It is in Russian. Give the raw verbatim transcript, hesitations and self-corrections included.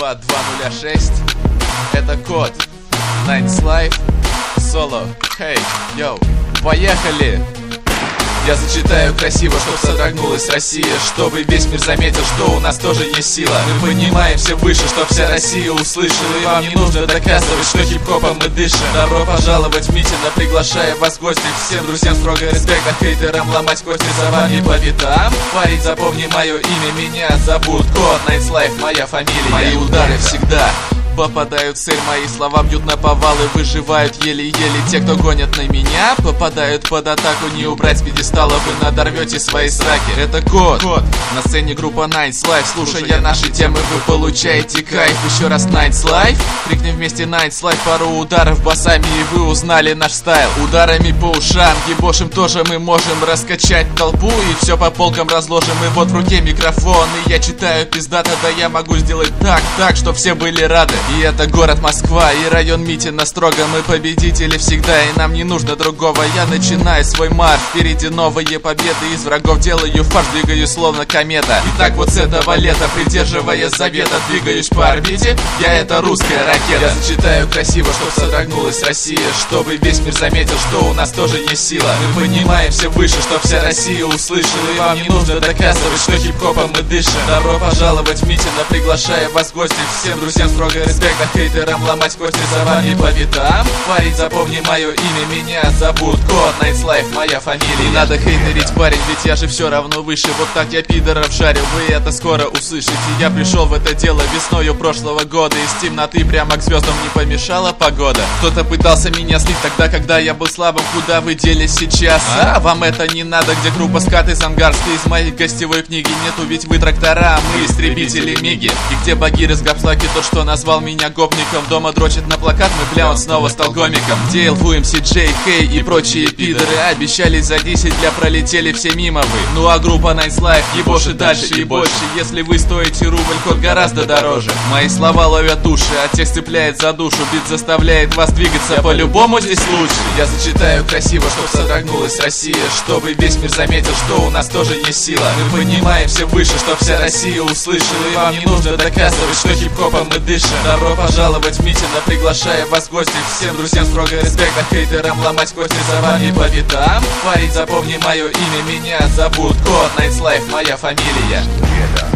два два ноль шесть. Это код Nines Life Solo. Хей, йоу, поехали! Я зачитаю красиво, чтоб содрогнулась Россия, чтобы весь мир заметил, что у нас тоже есть сила. Мы поднимаемся выше, чтоб вся Россия услышала. И вам не нужно доказывать, что хип-хопом мы дышим. Добро пожаловать в митинг, приглашая вас в гости. Всем друзьям строго респект, а хейтерам ломать кости за вами по пятам. Парень, запомни мое имя, меня зовут Код Nines Life, моя фамилия. Мои удары всегда попадают в цель, мои слова бьют на повал и выживают еле-еле. Те, кто гонят на меня, попадают под атаку. Не убрать с пьедестала, вы надорвете свои сраки. Это Код, Код. На сцене группа Nines Life. Слушая наши темы, вы получаете кайф. Еще раз Nines Life. Крикнем вместе Nines Life. Пару ударов басами и вы узнали наш стайл. Ударами по ушам, ебошим тоже мы можем раскачать толпу и все по полкам разложим. И вот в руке микрофон, и я читаю пиздато. Да я могу сделать так, так, что все были рады. И это город Москва, и район Митина строго. Мы победители всегда, и нам не нужно другого. Я начинаю свой марш, впереди новые победы. Из врагов делаю фарш, двигаюсь словно комета. И так вот с этого лета, придерживая завета, двигаюсь по орбите, я это русская ракета. Я зачитаю красиво, чтоб содрогнулась Россия, чтобы весь мир заметил, что у нас тоже есть сила. Мы поднимаемся выше, чтоб вся Россия услышала. И вам не нужно доказывать, что хип-хопом мы дышим. Добро пожаловать в митинг, приглашая вас в гости. Всем друзьям строго респект, а хейтерам ломать кости за вами по пятам. Парень, запомни мое имя, меня зовут Код Nines Life, моя фамилия. Не надо хейтерить, парень, ведь я же все равно выше. Вот так я пидоров жарю, вы это скоро услышите. Я пришел в это дело весною прошлого года. Из темноты прямо к звездам не помешала погода. Кто-то пытался меня слить тогда, когда я был слабым. Куда вы делись сейчас? А, вам это не надо, где группа скат из Ангарска. Из моей гостевой книги нету, ведь вы трактора, а мы истребители миги. И где багир из гапслаки, тот, что назвал меня гопником. Дома дрочит на плакат, мы бля, он снова стал гомиком. Где эл ви, эм си джей, Кей и прочие пидоры обещались за десять, для пролетели все мимо вы. Ну а группа Nines Life ебошит дальше и больше. Если вы стоите рубль, код гораздо дороже. Мои слова ловят уши, а текст цепляет за душу. Бит заставляет вас двигаться, по-любому здесь лучше. Я зачитаю красиво, чтоб содрогнулась Россия, чтобы весь мир заметил, что у нас тоже есть сила. Мы поднимаемся выше, чтоб вся Россия услышала. И вам не нужно доказывать, что хип-хопом мы дышим. Добро пожаловать в митинг, приглашая вас в гости. Всем друзьям строго респект, а хейтерам ломать кости за вами по пятам. Парень, запомни мое имя, меня зовут Код Nines Life, моя фамилия.